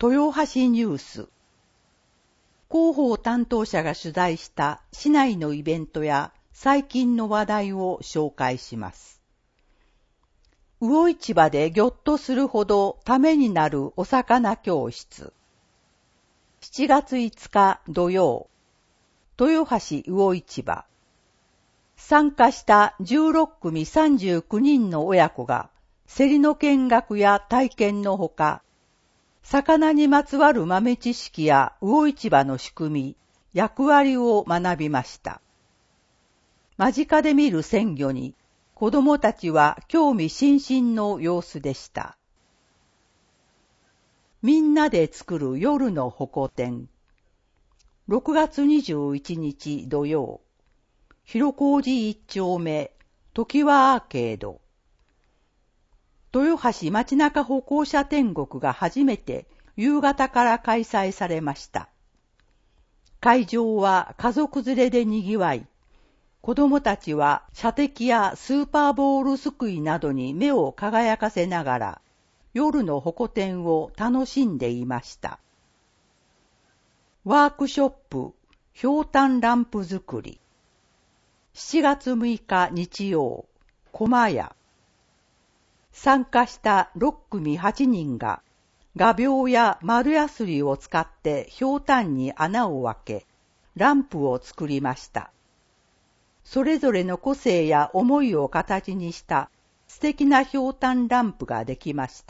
豊橋ニュース。広報担当者が取材した市内のイベントや最近の話題を紹介します。魚市場でぎょっとするほどためになるお魚教室。7月5日土曜、豊橋魚市場。参加した16組39人の親子が競りの見学や体験のほか、魚にまつわる豆知識や魚市場の仕組み、役割を学びました。間近で見る鮮魚に子供たちは興味津々の様子でした。みんなで作る夜のホコ天。6月21日土曜、広小路1丁目、常盤アーケード。豊橋街中歩行者天国が初めて夕方から開催されました。会場は家族連れで賑わい、子供たちは射的やスーパーボールすくいなどに目を輝かせながら、夜のホコ天を楽しんでいました。ワークショップ、ひょうたんランプ作り。7月6日日曜、駒屋。参加した6組8人が、画鋲や丸やすりを使ってひょうたんに穴を開け、ランプを作りました。それぞれの個性や思いを形にした素敵なひょうたんランプができました。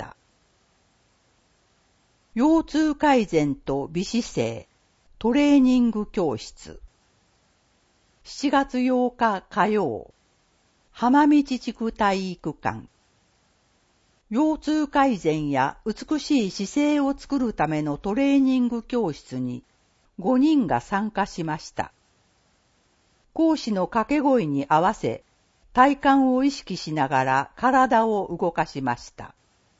腰痛改善と美姿勢、トレーニング教室。7月8日火曜、浜道地区体育館。腰痛改善や美しい姿勢を作るためのトレーニング教室に5人が参加しました。講師の掛け声に合わせ、体幹を意識しながら体を動かしました。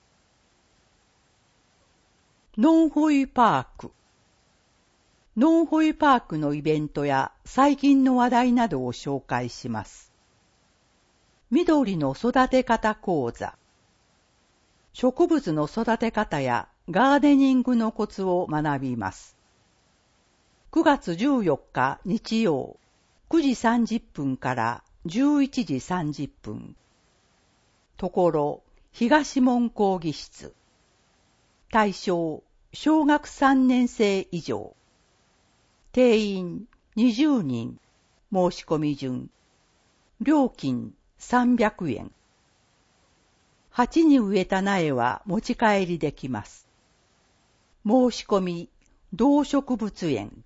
ノンホイパーク。ノンホイパークのイベントや最近の話題などを紹介します。緑の育て方講座。植物の育て方やガーデニングのコツを学びます。9月14日日曜、9時30分から11時30分。ところ、東門講義室。対象、小学3年生以上。定員20人。申し込み順。料金300円。鉢に植えた苗は持ち帰りできます。申し込み、動植物園。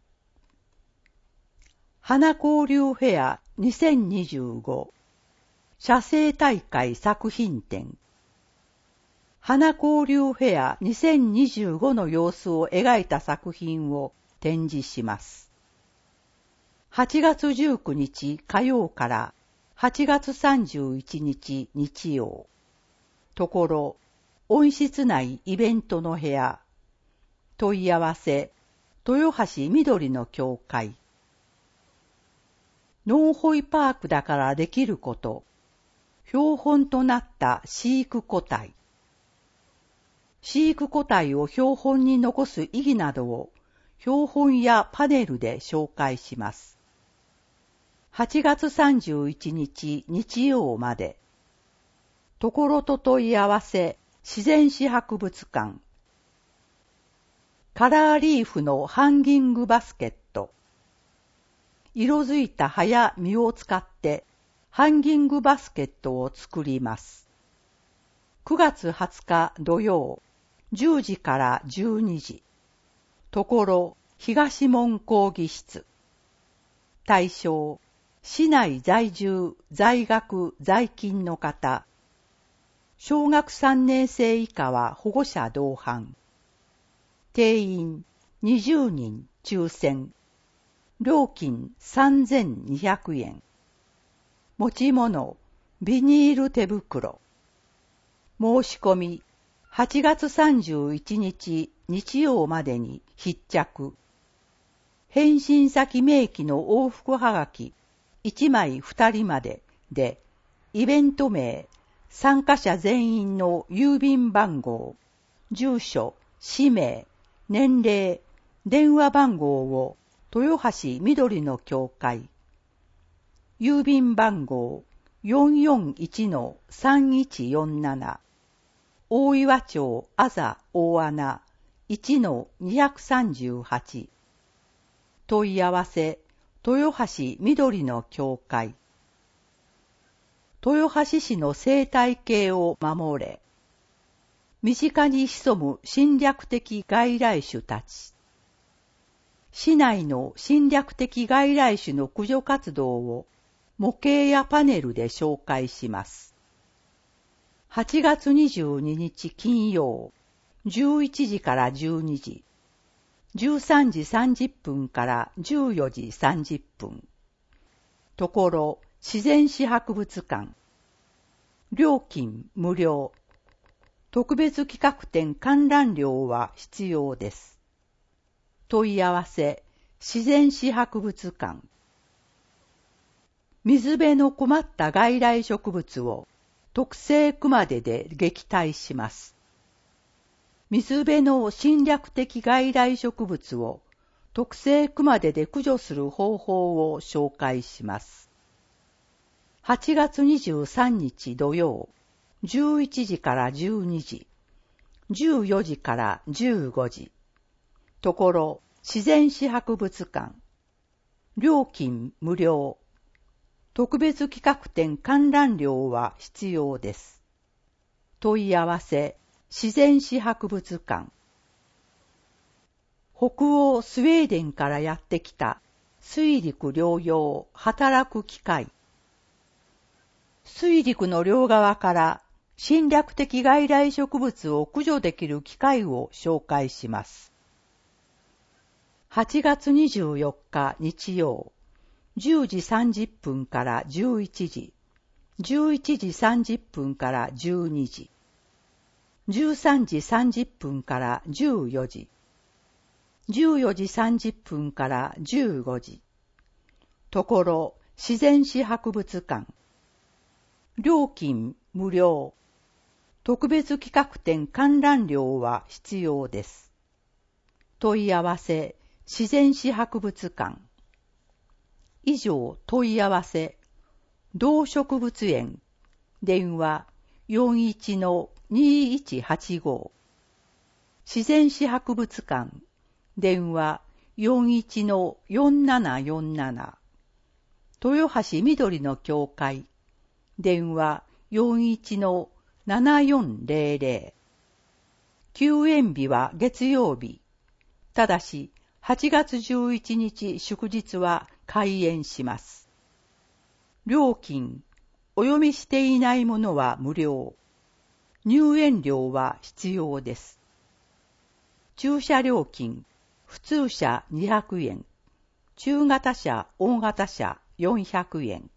花交流フェア2025。写生大会作品展。花交流フェア2025の様子を描いた作品を展示します。8月19日火曜から8月31日日曜。ところ、温室内イベントの部屋。問い合わせ、豊橋緑の教会。ノンホイパークだからできること。標本となった飼育個体。飼育個体を標本に残す意義などを標本やパネルで紹介します。8月31日日曜まで。ところと問い合わせ、自然史博物館。カラーリーフのハンギングバスケット。色づいた葉や実を使ってハンギングバスケットを作ります。9月20日土曜、10時から12時。ところ、東門講義室。対象、市内在住、在学、在勤の方。小学3年生以下は保護者同伴。定員20人抽選。料金3200円。持ち物、ビニール手袋。申し込み、8月31日日曜までに必着。返信先明記の往復はがき1枚2人までで、イベント名、参加者全員の郵便番号、住所、氏名、 年齢、電話番号を豊橋緑の教会、郵便番号 441-3147 大岩町あざ大穴 1-238 問い合わせ豊橋緑の教会。豊橋市の生態系を守れ。身近に潜む侵略的外来種たち。市内の侵略的外来種の駆除活動を模型やパネルで紹介します。8月22日金曜、11時から12時、13時30分から14時30分。ところ、自然史博物館。料金無料。特別企画展観覧料は必要です。問い合わせ、自然史博物館。水辺の困った外来植物を特製熊手で撃退します。水辺の侵略的外来植物を特製熊手で駆除する方法を紹介します。8月23日土曜、11時から12時、14時から15時。ところ、自然史博物館。料金無料。特別企画展観覧料は必要です。問い合わせ、自然史博物館。北欧スウェーデンからやってきた水陸両用働く機械。水陸の両側から侵略的外来植物を駆除できる機械を紹介します。8月24日日曜、10時30分から11時、11時30分から12時、13時30分から14時、14時30分から15時。ところ、自然史博物館。料金無料。特別企画展観覧料は必要です。問い合わせ、自然史博物館。以上、問い合わせ。動植物園。電話 41-2185。自然史博物館。電話 41-4747。豊橋緑の教会。電話 41-7400。休園日は月曜日。ただし、8月11日祝日は開園します。料金、お読みしていないものは無料。入園料は必要です。駐車料金、普通車200円。中型車、大型車400円。